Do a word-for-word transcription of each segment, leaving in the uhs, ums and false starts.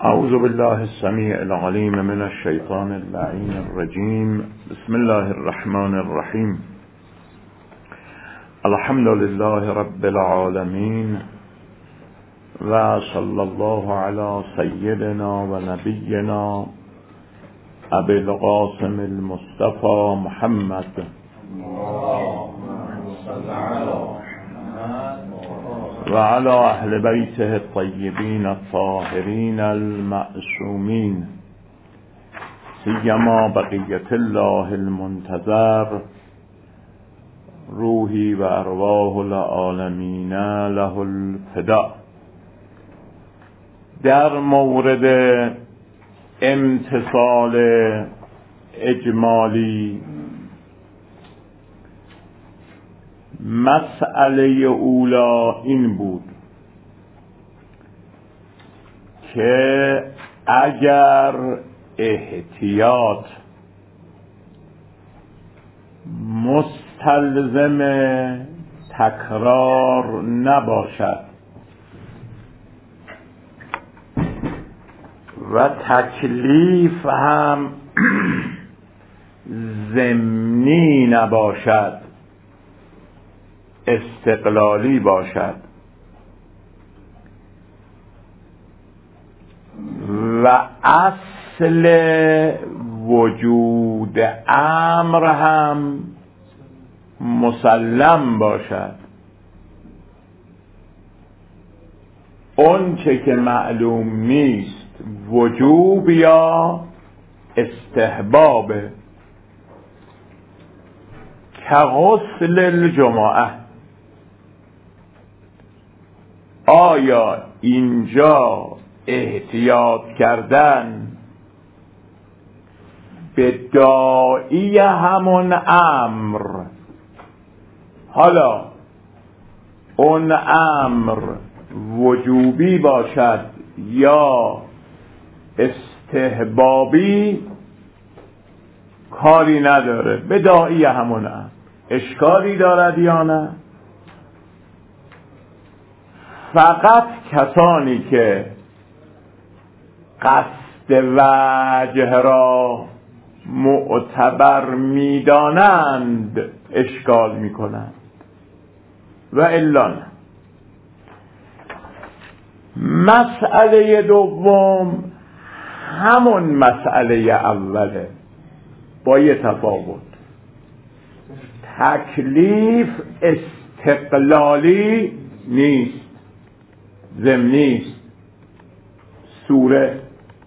اعوذ بالله السمیع العلیم من الشیطان اللعین الرجیم. بسم الله الرحمن الرحیم. الحمد لله رب العالمین و صلی الله علی سیدنا و نبینا ابی القاسم المصطفى محمد و علی اهل بیته الطیبین الطاهرین المعصومین سیما بقیت الله المنتظر روحی و ارواح العالمین له الفداء. در مورد امتصال اجمالی مسئله اولا این بود که اگر احتیاط مستلزم تکرار نباشد و تکلیف هم ضمنی نباشد، استقلالی باشد و اصل وجود امر هم مسلم باشد، اون چه که معلوم نیست وجوب یا استحباب، که غسل الجمعه. آیا اینجا احتیاط کردن به داعی همون امر، حالا اون امر وجوبی باشد یا استحبابی، کاری نداره، به داعی همون امر اشکالی دارد یا نه؟ فقط کسانی که قصد وجه را معتبر می‌دانند اشکال می‌کنند و الا نه. مسئله دوم همون مسئله اوله با یه تفاوت. تکلیف استقلالی نیست، ضمنی است. سوره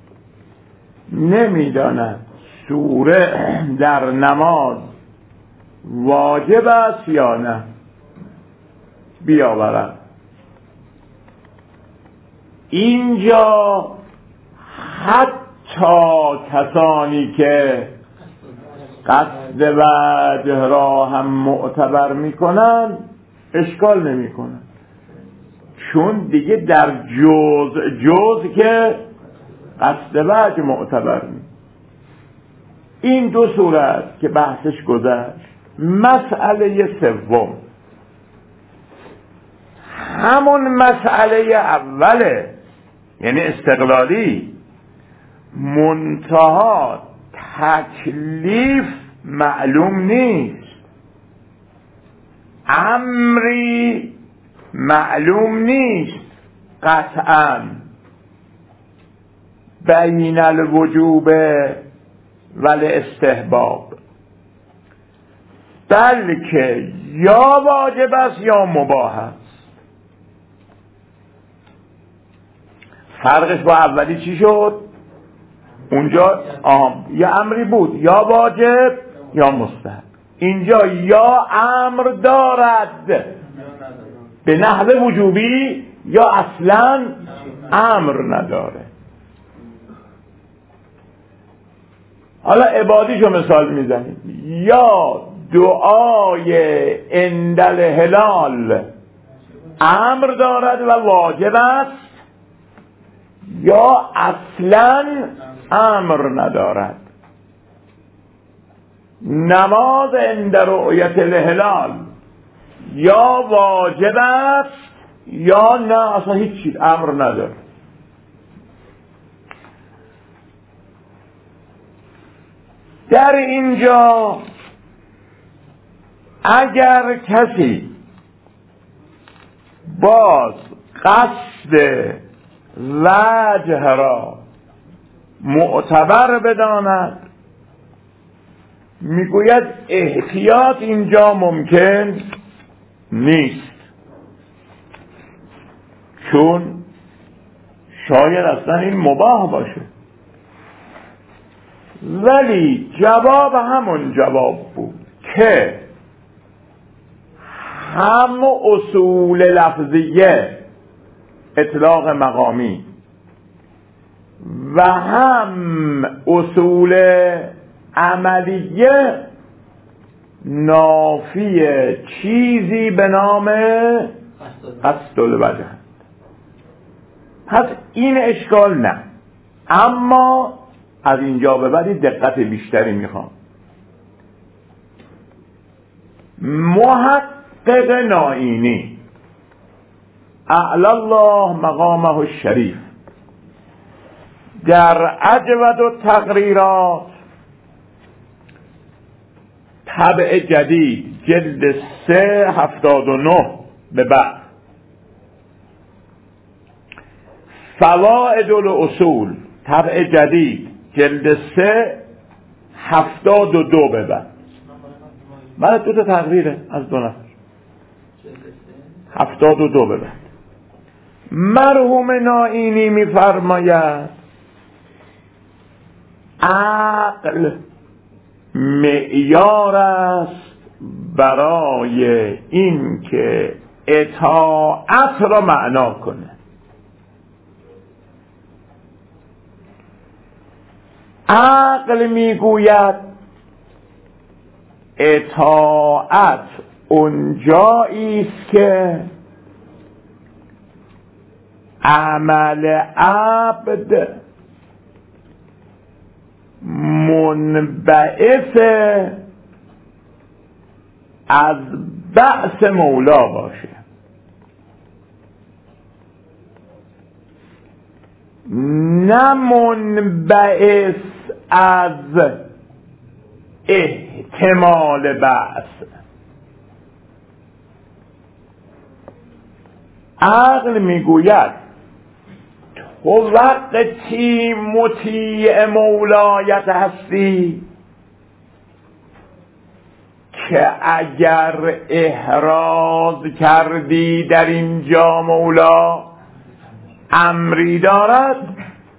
نمیداند سوره در نماز واجب است یا نه بیاورد. اینجا حتی کسانی که قصد وجه را هم معتبر میکنن اشکال نمیکنن، چون دیگه در جز جز که قصد وجه معتبر نیست. این دو صورت که بحثش گذشت. مسئله سوم همون مسئله اوله، یعنی استقلالی، منتها تکلیف معلوم نیست، امری معلوم نیست قطعا بین الوجوب و الاستحباب، بلکه یا واجب است یا مباح است. فرقش با اولی چی شد؟ اونجا آم یا امری بود یا واجب یا مستحب. اینجا یا امر دارد به نحو وجوبی یا اصلا امر نداره. حالا عبادیشو مثال میزنیم. یا دعای عند الهلال امر دارد و واجب است یا اصلا امر ندارد. نماز عند رؤیت الهلال یا واجب است یا نه، اصلا هیچ چیز امر نداره. در اینجا اگر کسی باز قصد وجه را معتبر بداند، میگوید احتیاط اینجا ممکن نیست، چون شاید اصلا این مباح باشه. ولی جواب همون جواب بود که هم اصول لفظیه اطلاق مقامی و هم اصول عملیه نافی چیزی به نام قصد الوجه. پس این اشکال نه، اما از اینجا به بعد دقت بیشتری میخوام. محقق نائینی اعلی الله مقامه الشریف در اجود التقریرات طبع جدید جلد سه هفتاد و نه به بعد، فوائد الاصول طبع جدید جلد سه هفتاد و دو به بعد، من دو تا تقریره از دو نفر، هفتاد و دو به بعد. مرحوم نائینی میفرماید عقل معیار است برای این که اطاعت را معنا کنه. عقل میگوید اطاعت اونجایی است که عمل عبد منبعث از بعث مولا باشه، نه منبعث از احتمال بعث. عقل میگوید تو وقتی مطیع مولایت هستی که اگر احراز کردی در اینجا مولا امری دارد،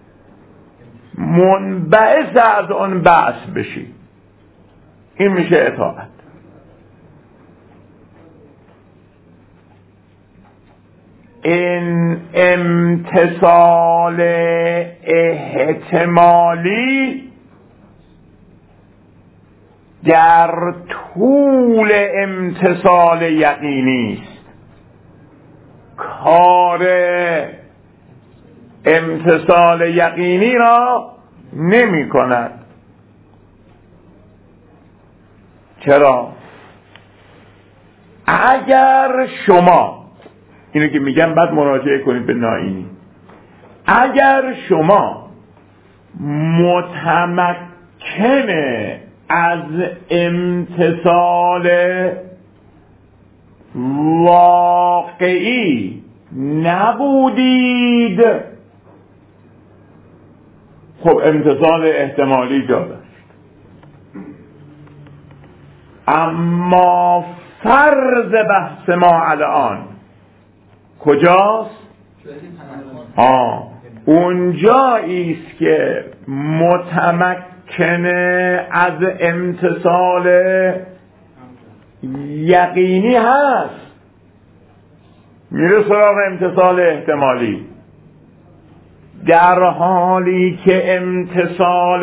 منبعث از اون بعث بشی، این میشه اطاعت. این امتصال احتمالی در طول امتصال یقینی است. کار امتصال یقینی را نمی کند. چرا؟ اگر شما، اینو که میگم بعد مراجعه کنید به نائینی، اگر شما متمکن از امتصال واقعی نبودید، خب امتصال احتمالی جا داشت. اما فرض بحث ما الان کجاست؟ آه اونجایی است که متمکن از امتصال یقینی هست، میره سراغ امتصال احتمالی، در حالی که امتصال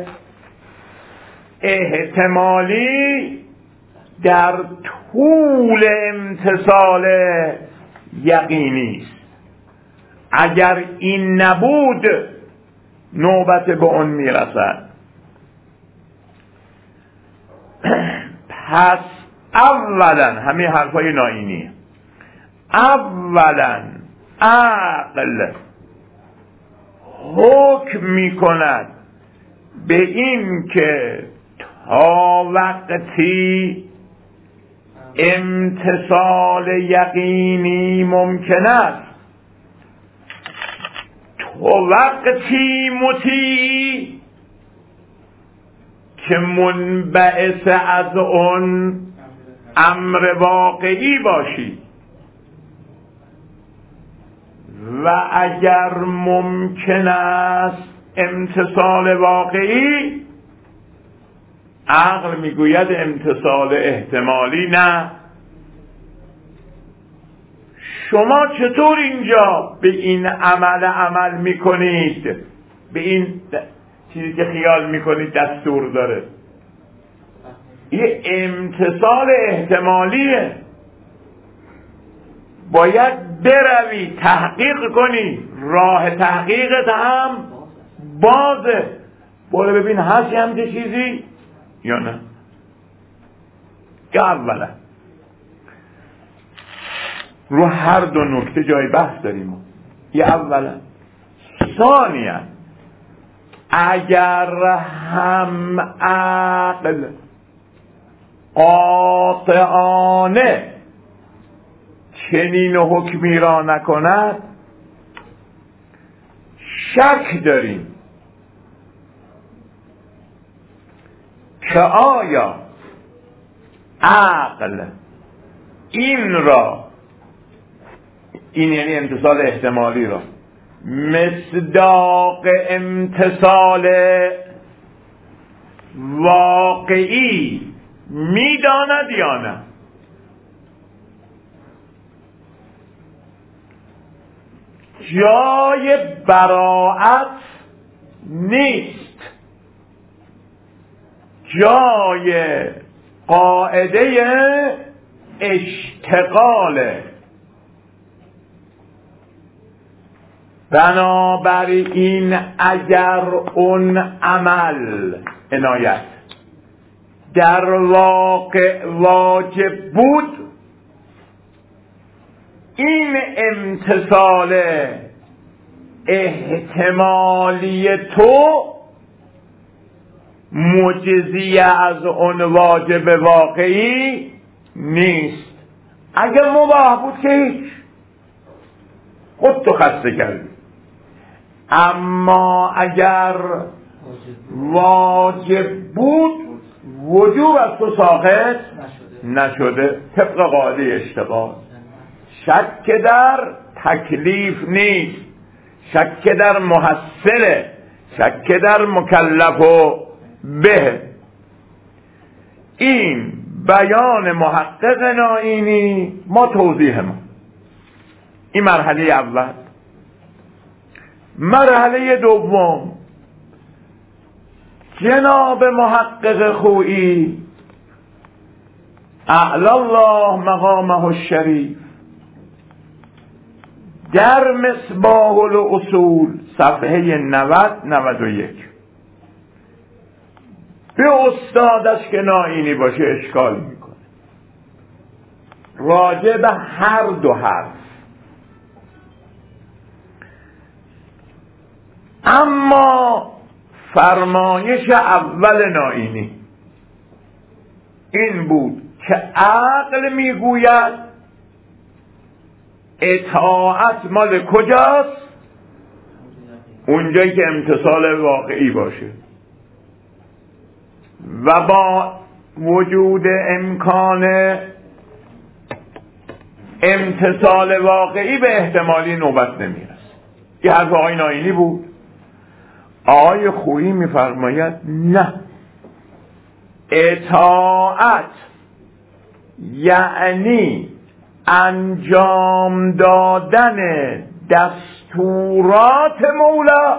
احتمالی در طول امتصال یقینی است. اگر این نبود نوبت به اون میرسد. پس اولا همین حرفای نائینی، اولا عقل حکم می کند به این که تا وقتی امتصال یقینی ممکن است، تو وقتی مطیع که منبعث از اون امر واقعی باشی، و اگر ممکن است امتصال واقعی، عقل میگوید امتصال احتمالی نه. شما چطور اینجا به این عمل عمل میکنید؟ به این چیزی که خیال میکنید دستور داره، یه امتصال احتمالیه. باید بروی تحقیق کنی، راه تحقیقت هم بازه. برو ببین هستی همچه چیزی یا نه. که اولا رو هر دو نکته جای بحث داریم. یه اولا. ثانیا اگر هم عقل قاطعانه چنین حکمی را نکند، شک داریم که آیا عقل این را، این یعنی امتصال احتمالی را، مصداق امتصال واقعی میداند یا نه. جای براعت نیست، جای قاعده اشتغاله. بنابراین اگر اون عمل عنایت در واقع واجب بود، این امتصال احتمالی تو مجزی از اون واجب واقعی نیست. اگر مباح بود که هیچ، خود تو خسته کردی. اما اگر واجب بود، وجوب از تو ساقط نشده طبق قاعده اشتغال. شک در تکلیف نیست، شک در محصله، شک در مکلف و به. این بیان محقق نائینی. ما توضیح ما این مرحله اول. مرحله دوم، جناب محقق خویی اعلی الله مقامه الشریف در مصباح الاصول صفحه نود نود و یک به استادش که نائینی باشه اشکال میکنه راجع به هر دو حرف. اما فرمایش اول نائینی این بود که عقل میگوید اطاعت مال کجاست؟ اونجایی که امتصال واقعی باشه، و با وجود امکان امتصال واقعی به احتمالی نوبت نمیرسه. یه حرف آقای نائینی بود. آقای خویی میفرماید نه، اطاعت یعنی انجام دادن دستورات مولا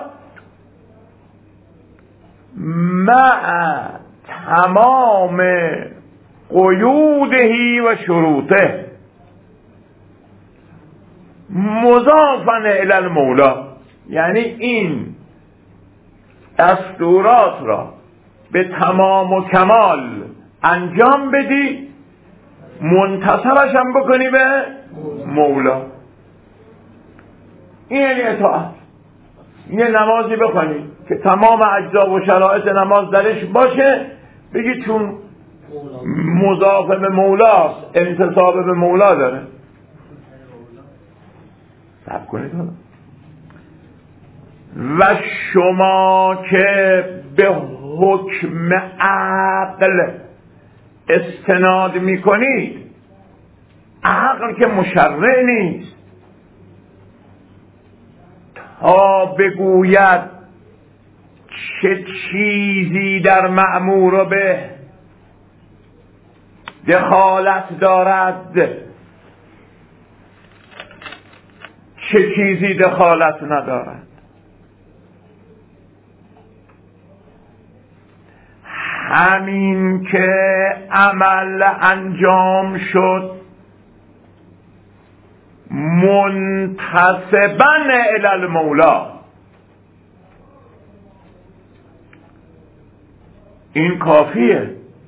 مع تمام قیودهی و شروطه مضافاً الی المولا. یعنی این دستورات را به تمام و کمال انجام بدی، منتصبش هم بکنی به مولا. این یعنی اطاعت. یه نمازی بخونی که تمام اجزا و شرایط نماز درش باشه، بگی چون مضاف به مولاست انتصاب به مولا داره. صبر کنید حالا. و شما که به حکم عقل استناد میکنید، عقل که مشرع نیست، تا بگوید چه چیزی در مأمور به دخالت دارد، چه چیزی دخالت ندارد. همین که عمل انجام شد منتسباً الی المولا، این کافیه.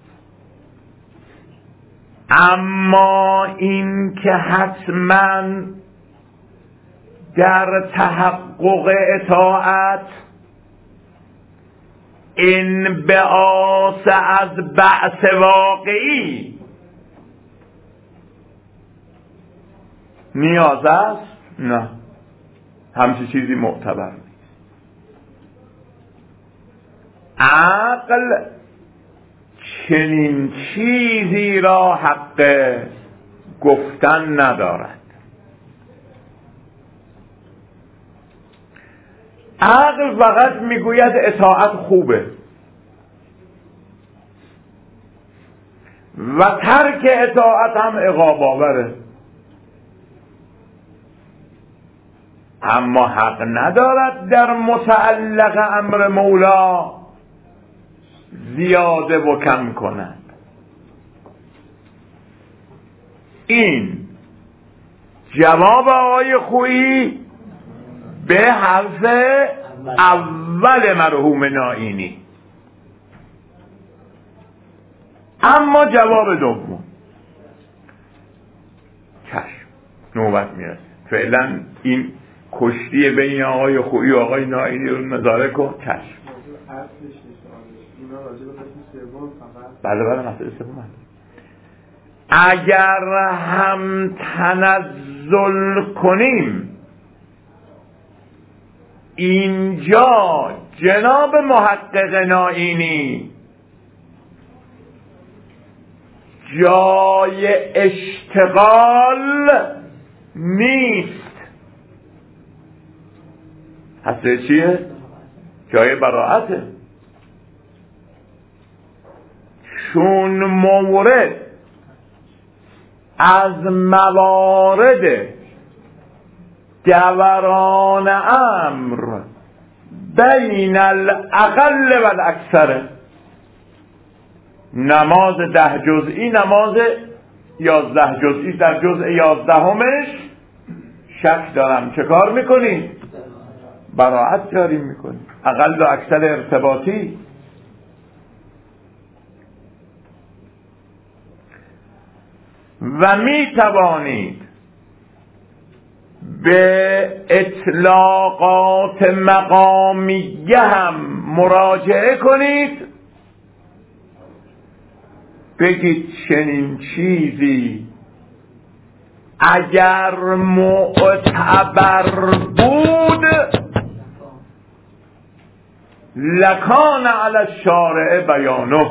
اما این که حتما در تحقق اطاعت انبعاث از بعث واقعی نیاز است، نه، همچی چیزی معتبر نیست. عقل چنین چیزی را حق گفتن ندارد. عقل فقط میگوید اطاعت خوبه و ترک اطاعت هم عقاب آوره، اما حق ندارد در متعلق امر مولا زیاده و کم کند. این جواب آقای خویی به حرف اول مرحوم نائینی. اما جواب دوم چشم نوبت میرسه. فعلا این کشتی بین آقای خویی و آقای نائینی رو نظاره کن. چشم. بله بله مسئله سوم. اگر هم تنزل کنیم اینجا جناب محقق نائینی جای اشتغال نیست. هسته چیه؟ جای براعته. چون مورد از موارد دوران امر بین الاقل و الاکثر، نماز ده جزئی نماز یازده جزئی در جزء یازدهمش شک دارم، چه کار میکنی؟ براعت جاری میکنی. اقل و اکثر ارتباطی. و می توانید به اطلاقات مقامیه هم مراجعه کنید، بگید چنین چیزی اگر معتبر بود لکان علی الشارع بیانه.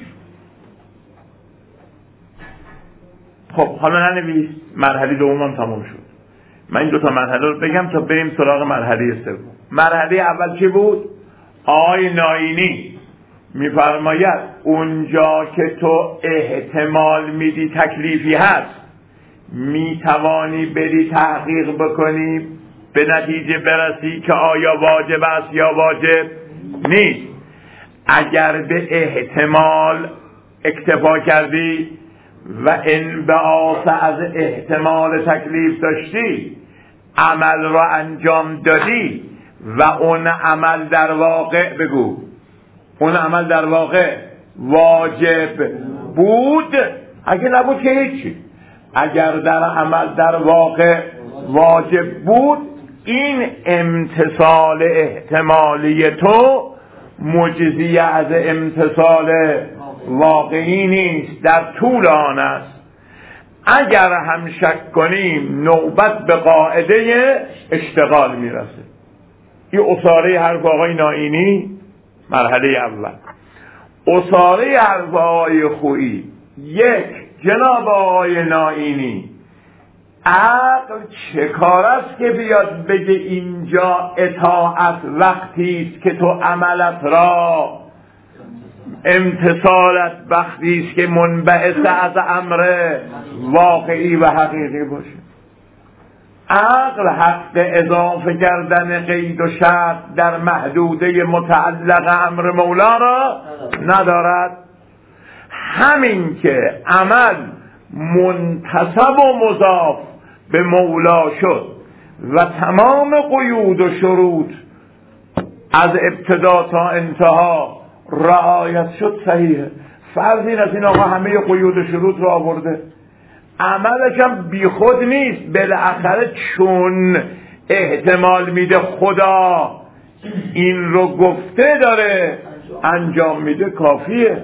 خب حالا ننویس، مرحله دوم تمام شد. من این دو تا مرحله رو بگم تا بریم سراغ مرحله سوم. مرحله اول چی بود؟ آقای نائینی میفرماید اونجا که تو احتمال میدی تکلیفی هست میتوانی بری تحقیق بکنی به نتیجه برسی که آیا واجب است یا واجب نیست. اگر به احتمال اکتفا کردی و انبعاث از احتمال تکلیف داشتی، عمل را انجام دادی و اون عمل در واقع بگو اون عمل در واقع واجب بود، اگه نبود که هیچی. اگر در عمل در واقع واجب بود، این امتصال احتمالی تو مجزی از امتصال واقعی نیست، در طول آن است. اگر هم شک کنیم نوبت به قاعده اشتغال میرسه. این اصاره حرف آقای نائینی مرحله اول. اصاره حرف آقای خویی: یک، جناب آقای نائینی، عقل چه کار است که بیاد بگه اینجا اطاعت وقتی است که تو عملت را، امتثالت وقتی است که منبعث از امر واقعی و حقیقی باشه. عقل حق اضافه کردن قید و شرط در محدوده متعلق امر مولا را ندارد. همین که عمل منتسب و مضاف به مولا شد و تمام قیود و شروط از ابتدا تا انتها رعایت شد صحیحه. فرض این از این آقا همه قیود و شروط را آورده، عملش هم بی خود نیست، بالاخره چون احتمال میده خدا این رو گفته داره انجام میده کافیه.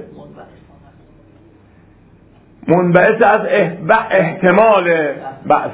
منبعث از احتمال بعث.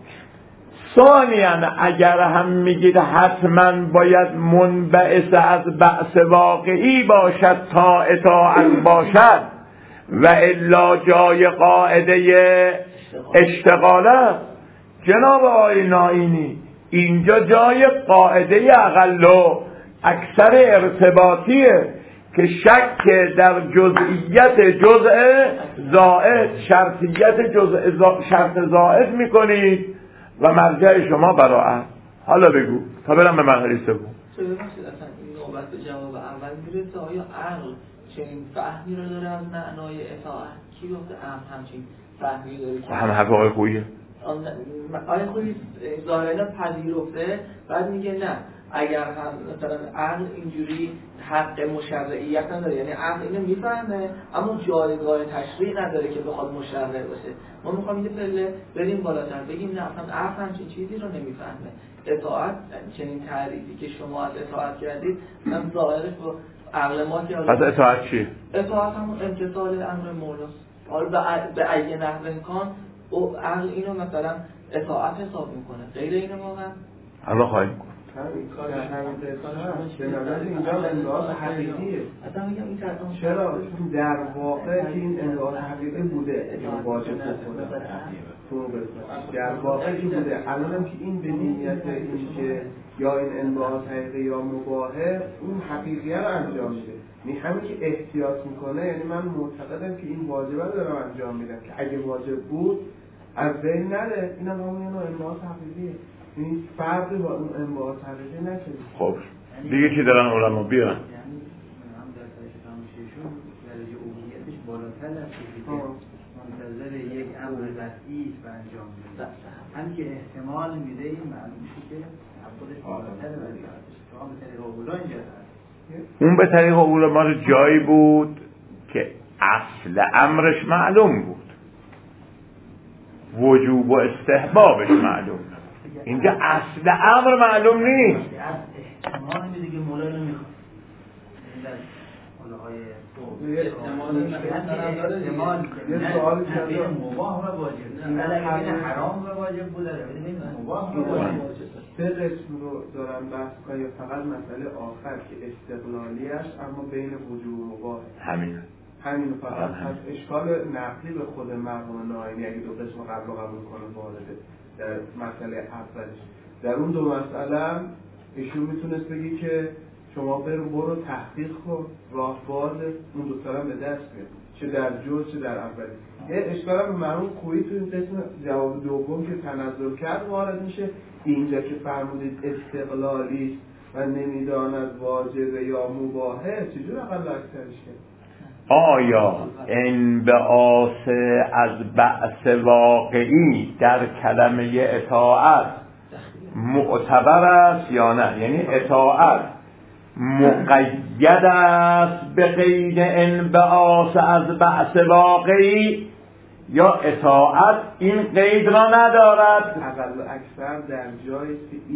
ثانیاً اگر هم میگید حتما باید منبعث از بعث واقعی باشد تا اطاعت باشد و الا جای قاعده اشتغاله. جناب آقای نائینی اینجا جای قاعده اقل و اکثر ارتباطیه که شک در جزئیت جزء زائد، شرطیت جزء زا... شرط زائد میکنید و مرجع شما براعت. حالا بگو تا برم به مرحله سوم. چه ببخشید اصلا این نوبت به جواب اول میرسه. آیا عقل چنین فهمی رو داره از معنای اطاعت؟ کی گفته عقل همچین فهمی داره که هم حرف آقای خوییه؟ آقای خویی ظاهرا پذیرفته، بعد میگه نه، اگر هم مثلا عقل اینجوری حق مشرعیت نداره، یعنی عقل اینو میفهمه اما جایگاه تشریع نداره که بخواد مشرع باشه. ما میخوام یه پله بریم بالاتر بگیم نه، اصلا عقل همچین چیزی رو نمیفهمه. اطاعت چنین تعریفی که شما از اطاعت کردید من ظاهرش با عقل ما که پس اطاعت چیه؟ اطاعت همون امتثال امر مولاست. حالا به ای نحو امکان او عقل اینو مثلا اطاعت حساب میکنه، غیر اینو واقعا الله خواهیم کن. همین کار همین درستان هست. به نظر اینجا انضاعات حقیقیه. اصلا میگم این ترتان چرا؟ در واقع که این انضاعات حقیقی بوده این واجب بکنه در واقع که بوده. الان هم که این به نیت این که یا این انضاعات حقیقی یا مباهه اون حقیقیه رو انجام میده. می همین که احتیاط میکنه، یعنی من معتقدم که این واجبه رو دارم انجام میدم که اگه واجب بود از بین نره. این هم همون یه نوع انضاعات حقیقیه. این فرقی با اون انواع حقیقی نشده. خب دیگه چی دارن علما بیان؟ یعنی هم در سرش تماشیشون درجه اولیتش بالاتر از چیزی که منتظر یک امر قطعی است و انجام میده. هم که احتمال میده این معلوم میشه که خودش بالاتر ولی شما به طریق اولا اینجا هست. اون به طریق اولا ما جایی بود که اصل امرش معلوم بود، وجوب و استحبابش معلوم. اینجا اصل امر معلوم نیست. احتمال میده که مولا رو میخواد. احتمال یه سوال بین مباح و واجب. نه بین حرام و واجب بوده، بین مباح و واجب. سه قسم رو دارن بحث کنن، فقط مسئله آخر که استقلالیش اما بین وجوب و مباح. همین. همین فقط از اشکال نقلی به خود مرحوم نائینی اگه دو قسم قبل قبول کنه وارده در مسئله اولش. در اون دو مسئله ایشون میتونست بگی که شما برو برو تحقیق کن، راه باز اون دو تا به دست بیار، چه در جز چه در اول. یه اشکال به مرحوم خویی تو این قسم جواب دوم که تنزل کرد وارد میشه. اینجا که فرمودید استقلالی و نمیداند واجب یا مباحه، چجور اقل اکثرش کرد؟ آیا انبعاث از بعث واقعی در کلمه اطاعت معتبر است یا نه؟ یعنی اطاعت مقید است به قید انبعاث از بعث واقعی یا اطاعت این قید را ندارد؟ اقل و اکثر در جایی که این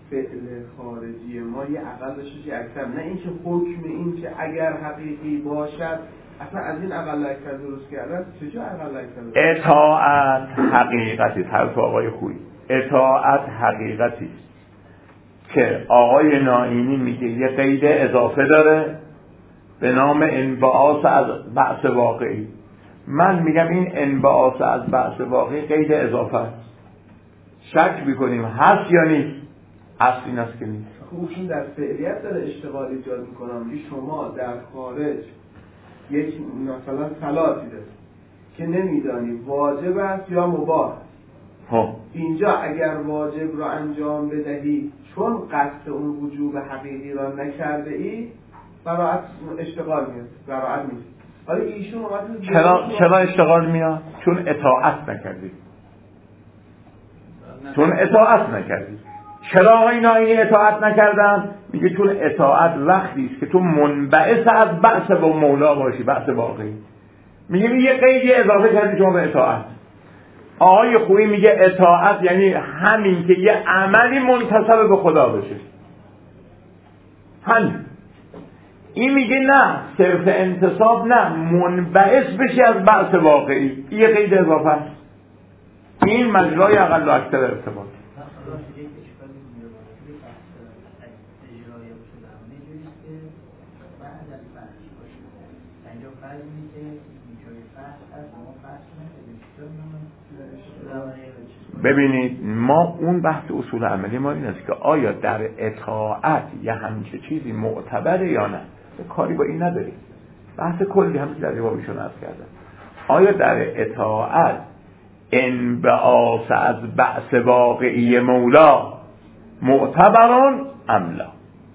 فعل خارجی ما یه اقلش یه اکثر، نه اینکه حکم این که اگر حقیقی باشد اصلا از این اقل اکثر درست کردن. چجا اقل اکثر؟ اطاعت حقیقتی، حرف آقای خویی، اطاعت حقیقتی که آقای نائینی میگه یه قید اضافه داره به نام انبعاث از بعث واقعی. من میگم این انبعاث از بعث واقعی قید اضافه است. شک میکنیم هست یا نیست؟ اصل این است که نیست. خوبشون در فعلیت داره اشتغال ایجاد میکنم که شما در خارج یک مثلا صلاتی داره که نمیدانی واجب است یا مباح. ها اینجا اگر واجب رو انجام بدهی چون قصد اون وجوب حقیقی را نکرده ای براعت اشتغال میاد، براعت نیست. حالا ایشون اومد چرا چرا اشتغال میاد؟ چون اطاعت نکردی. چون اطاعت نکردی. چرا آقای نائینی اطاعت نکردن؟ میگه چون اطاعت وقتی است که تو منبعث از بعث با مولا باشی، بعث واقعی. میگه یه قیدی اضافه کردی شما به اطاعت. آقای خویی میگه اطاعت یعنی همین که یه عملی منتسب به خدا بشه. همین. این میگه نه صرف انتصاب نه، منبعث بشی از بعث واقعی. یه قید اضافه است. این مجرای اقل و اکثر ارتباط. ببینید ما اون بحث اصول عملی ما این است که آیا در اطاعت یه همچه چیزی معتبره یا نه. کاری با این نداریم. بحث کلی هم در جوابشون عرض کردم. آیا در اطاعت انبعاث از بعث واقعی مولا معتبران ام لا؟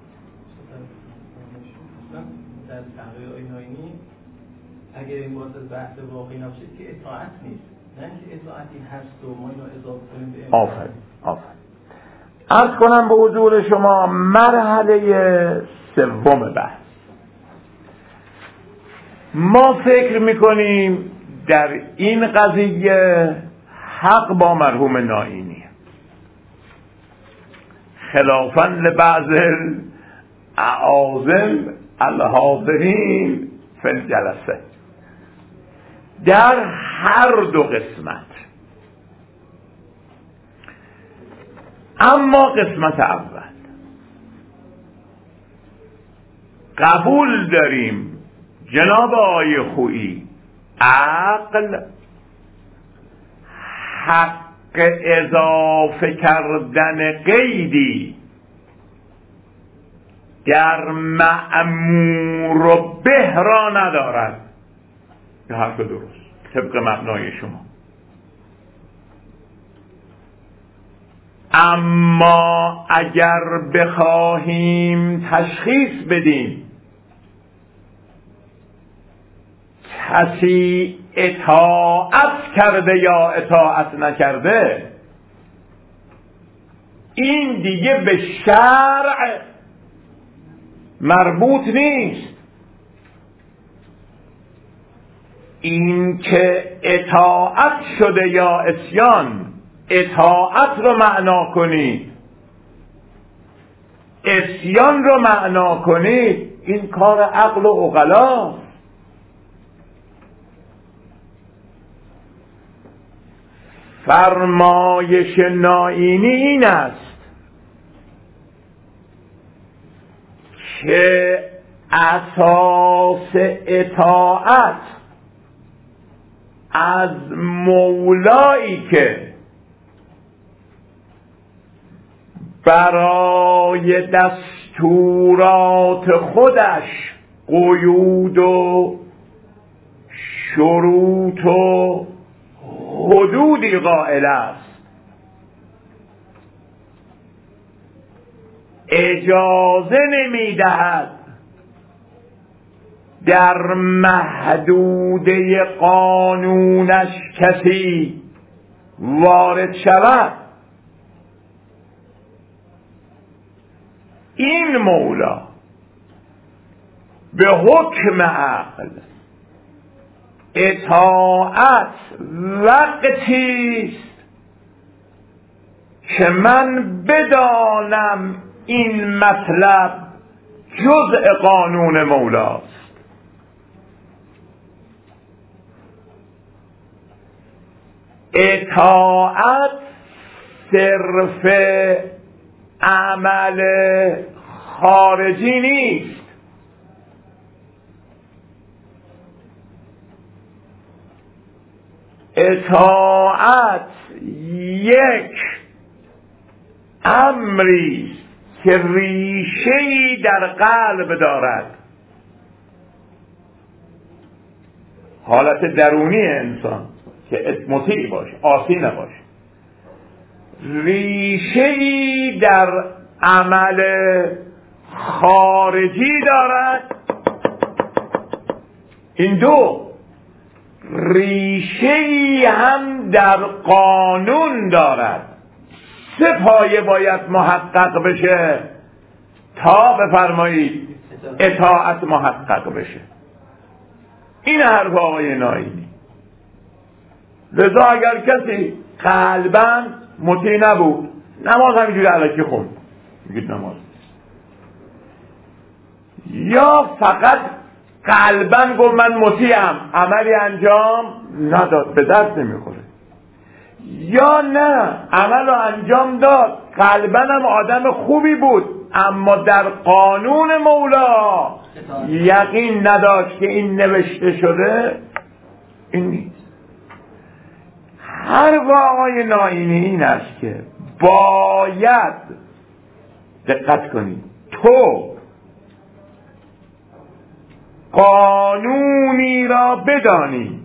در تحقیق آقای نائینی اگر این باعث از بحث واقعی نباشه که اطاعت نیست، نه که اطاعتی هست و ما اینو اضافه کنیم به آفرین آفرین. عرض کنم به حضور شما مرحله سوم بحث. ما فکر میکنیم در این قضیه حق با مرحوم نائینی خلافاً لبعض اعاظم الحاضرین فی الجلسه در هر دو قسمت. اما قسمت اول قبول داریم جناب آقای خویی عقل حق اضافه کردن قیدی در مأمور به را ندارد. به حرف درست طبق مبنای شما. اما اگر بخواهیم تشخیص بدیم کسی اطاعت کرده یا اطاعت نکرده، این دیگه به شرع مربوط نیست. این که اطاعت شده یا عصیان، اطاعت رو معنا کنید، عصیان رو معنا کنید، این کار عقل و عقلا. فرمایش نائینی این است که اساس اطاعت از مولایی که برای دستورات خودش قیود و شروط و حدودی قائل است، اجازه نمیدهد در محدوده قانونش کسی وارد شود. این مولا به حکم عقل اطاعت وقتی است که من بدانم این مطلب جزء قانون مولاست. اطاعت صرف عمل خارجی نیست، اطاعت یک امری که ریشه‌ای در قلب دارد، حالت درونی انسان که مطیع باشه، عاصی نباشه، ریشه‌ای در عمل خارجی دارد. این دو ریشه‌ای هم در قانون دارد. سه پایه باید محقق بشه تا بفرمایید اطاعت محقق بشه. این حرف آقای ناینی. لذا اگر کسی قلباً مطیع نبود، نماز همینجوری الکی خوند، میگید نماز، یا فقط قلباً گفت من مطیعم، عملی انجام نداد، به درد نمیخوره، یا نه عمل رو انجام داد، قلباً هم آدم خوبی بود اما در قانون مولا یقین نداشت که این نوشته شده، این نیست. هر آقای ناینی این است که باید دقت کنید، تو قانونی را بدانی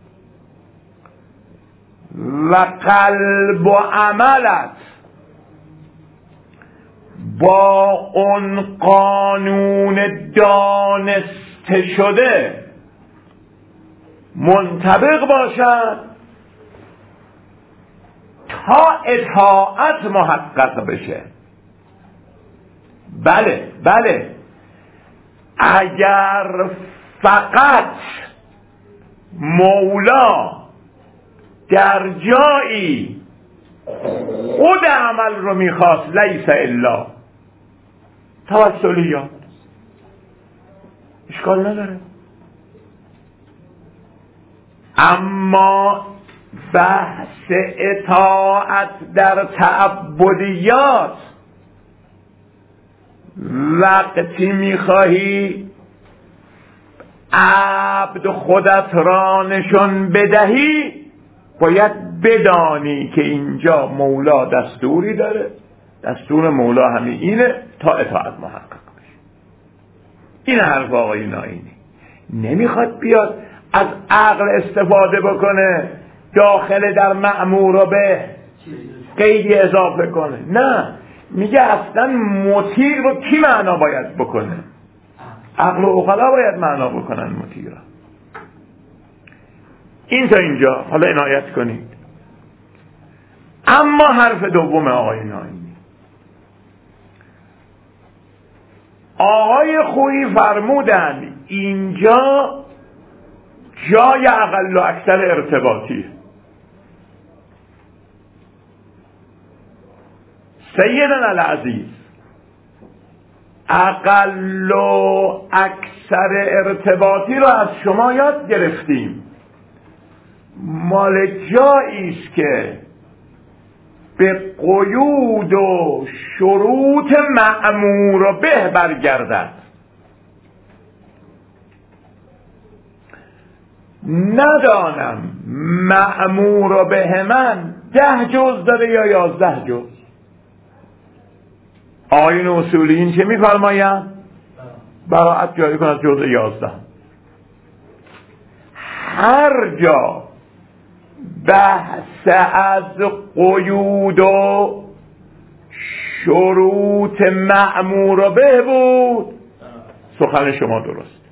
و قلب و عملت با اون قانون دانسته شده منطبق باشد تا اطاعت محقق بشه. بله بله، اگر فقط مولا در جایی خود عمل رو میخواست، لیس الا توسلیات، اشکال نداره. اما بحث اطاعت در تعبدیات، وقتی میخواهی عبد خودت را نشون بدهی باید بدانی که اینجا مولا دستوری داره، دستور مولا همین اینه تا اطاعت محقق بشه. این حرف آقای ناینی. نمیخواد بیاد از عقل استفاده بکنه داخل در مأمور به قیدی اضافه کنه، نه، میگه اصلا مطیع رو کی معنا باید بکنه؟ عقل و عقلا باید معنا بکنن مطیع را. این تا اینجا حالا عنایت کنید. اما حرف دوم آقای ناینی، آقای خویی فرمودن اینجا جای اقل و اکثر ارتباطی. سیدنا العزیز، اقل و اکثر ارتباطی رو از شما یاد گرفتیم، مال جاییست که به قیود و شروط مأمور به برگردد. ندانم مأمور به من ده جز داره یا یازده جز. آیین اصولیین چه میفرماین؟ براعت جاری کن از جز یازده. هر جا بحث از قیود و شروط مأمور به بود، سخن شما درست.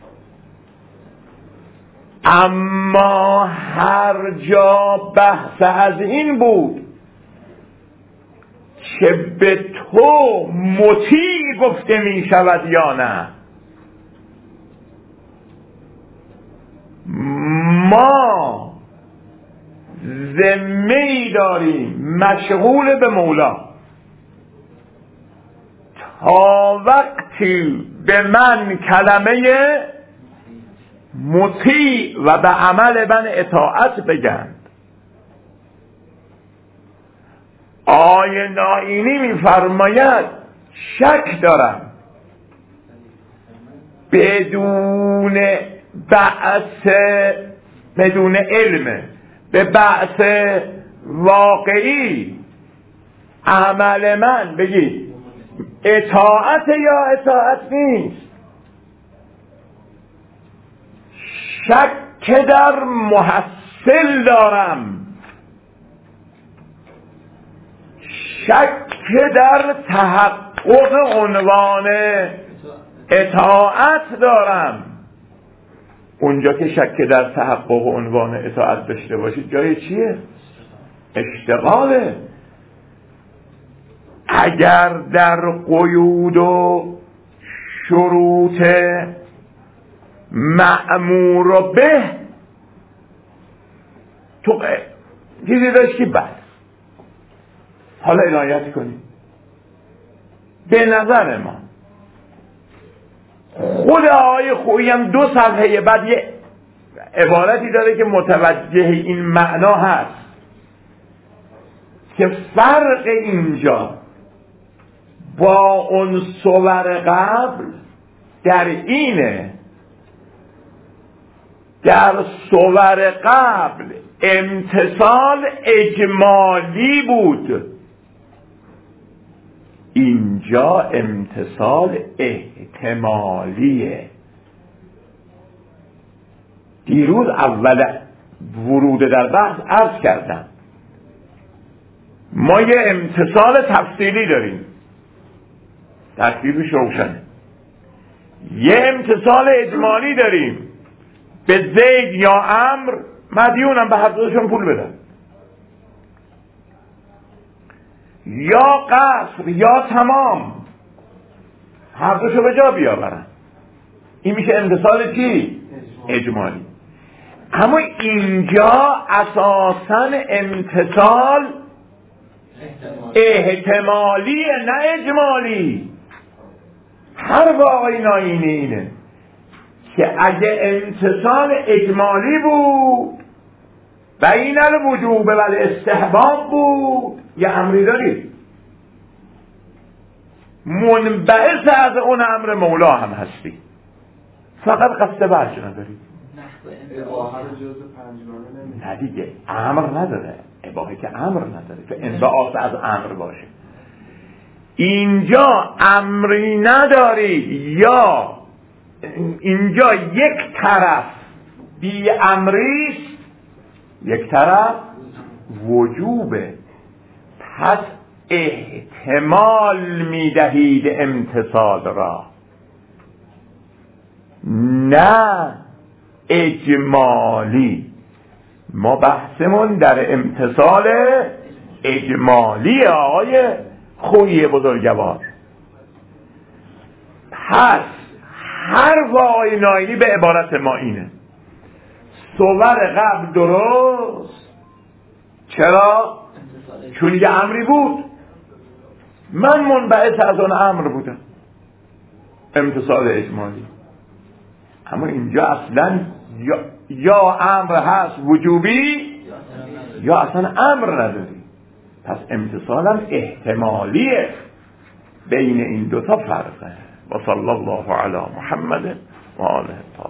اما هر جا بحث از این بود که به تو مطیع گفته می شود یا نه، ما ذمه‌ای داریم مشغول به مولا، تا وقتی به من کلمه مطیع و به عمل من اطاعت بگند. آیه نائینی می‌فرماید شک دارم بدون بعث، بدون علم به بعث واقعی عمل من بگید اطاعت یا اطاعت نیست. شک در محصل دارم، شک در تحقق عنوان اطاعت دارم. اونجا که شک در تحقق عنوان اطاعت داشته باشید جای چیه؟ اشتغاله. اگر در قیود و شروط مأمور به تو چیزی داشتی بعد حالا عنایت کنید. به نظر ما خود آقای خویی هم دو صفحه بعد یه عبارتی داره که متوجه این معنا هست که فرق اینجا با اون صور قبل در اینه، در صور قبل امتثال اجمالی بود، اینجا امتثال احتمالیه. دیروز اول ورود در بحث عرض کردم ما یه امتثال تفصیلی داریم، ترکیبش روشنه. یه امتثال اجمالی داریم، به زید یا امر مدیونم به هر دوشون پول بدن، یا قصر یا تمام هر دوشو به جا بیاورن. این میشه امتثال چی؟ اجمالی. اما اینجا اساساً امتثال احتمالی نه اجمالی. هر واقعی ناینه اینه که اگه امتثال اجمالی بود بین الوجوب و الاستحباب بود یه امری دارید منبعث از اون امر مولا هم هستی، فقط قصد برج نداری. نه دیگه امر نداره، اباحه که امر نداره که انبعاث از امر باشه. اینجا امری نداری، یا اینجا یک طرف بی امریست یک طرف وجوبه، پس احتمال میدهید امتثال را، نه اجمالی. ما بحثمون در امتثال اجمالی آقای خویی بزرگوار. پس هر واقعی ناینی به عبارت ما اینه صور قبل درست. چرا؟ چون یه امری بود، من منبعث از اون امر بودم، امتثال اجمالی. اما اینجا اصلا یا, یا امر هست وجوبی یا اصلا امر نداری، پس امتثالم احتمالیه. بین این دوتا فرقه. و صلی الله علی محمد و آله.